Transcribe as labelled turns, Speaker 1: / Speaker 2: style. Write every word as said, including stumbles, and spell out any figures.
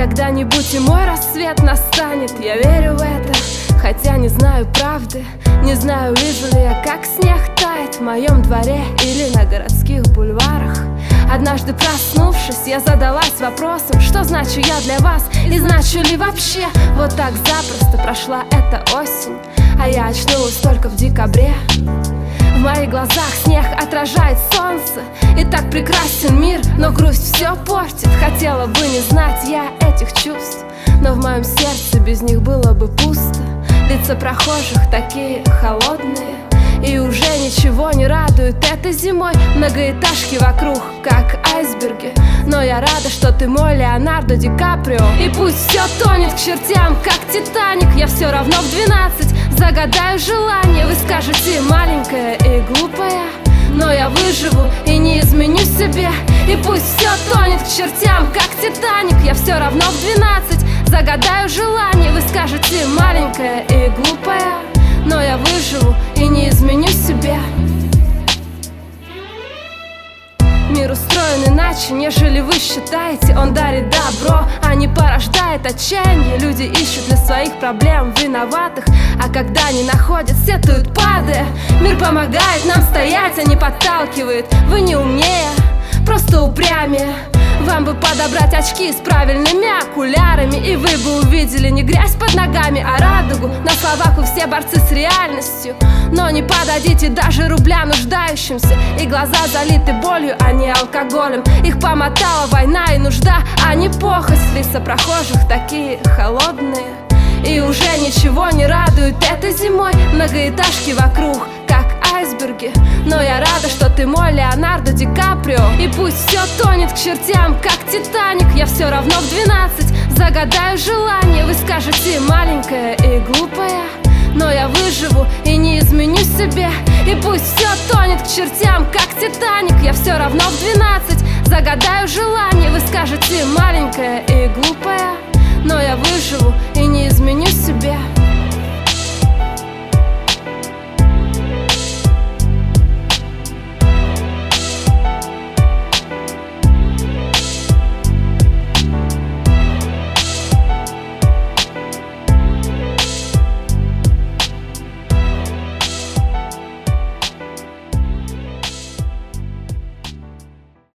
Speaker 1: Когда-нибудь и мой рассвет настанет, я верю в это, хотя не знаю правды. Не знаю, вижу ли я, как снег тает в моем дворе или на городских бульварах. Однажды проснувшись, я задалась вопросом, что значу я для вас и значу ли вообще. Вот так запросто прошла эта осень, а я очнулась только в декабре. В моих глазах снег отражает солнце, и так прекрасен мир, но грусть все портит. Хотела бы не знать я этих чувств, но в моем сердце без них было бы пусто. Лица прохожих такие холодные, и уже ничего не радует этой зимой. Многоэтажки вокруг, как айсберги, но я рада, что ты мой Леонардо Ди Каприо. И пусть все тонет к чертям, как Титаник, я все равно в двенадцать загадаю желание. Вы скажете, маленькая и глупая, но я выживу и не изменю себе. И пусть все тонет к чертям, как Титаник, я все равно в двенадцать загадаю желание. Вы скажете, маленькая и глупая, но я выживу и не изменю себе. Мир устроен иначе, нежели вы считаете. Он дарит добро, а не порождает отчаяние. Люди ищут для своих проблем виноватых, а когда не находят, сетуют, падая. Мир помогает нам стоять, а не подталкивает. Вы не умнее, просто упрямее. Вам бы подобрать очки с правильными окулярами, и вы бы увидели не грязь под ногами, а радугу. На словах вы все борцы с реальностью, но не подадите даже рубля нуждающимся. И глаза залиты болью, а не алкоголем. Их помотала война и нужда, а не похоть. Лица прохожих такие холодные, и уже ничего не радует этой зимой. Многоэтажки вокруг, как айсберги, но я рада, что ты мой Леонардо Ди Каприо. И пусть все тонет к чертям, как Титаник, я все равно в двенадцать загадаю желание. Вы скажете, маленькая и глупая, но я выживу и не изменю себе. И пусть все тонет к чертям, как Титаник, я все равно в двенадцать загадаю желание. Вы скажете, маленькая и глупая, но я выживу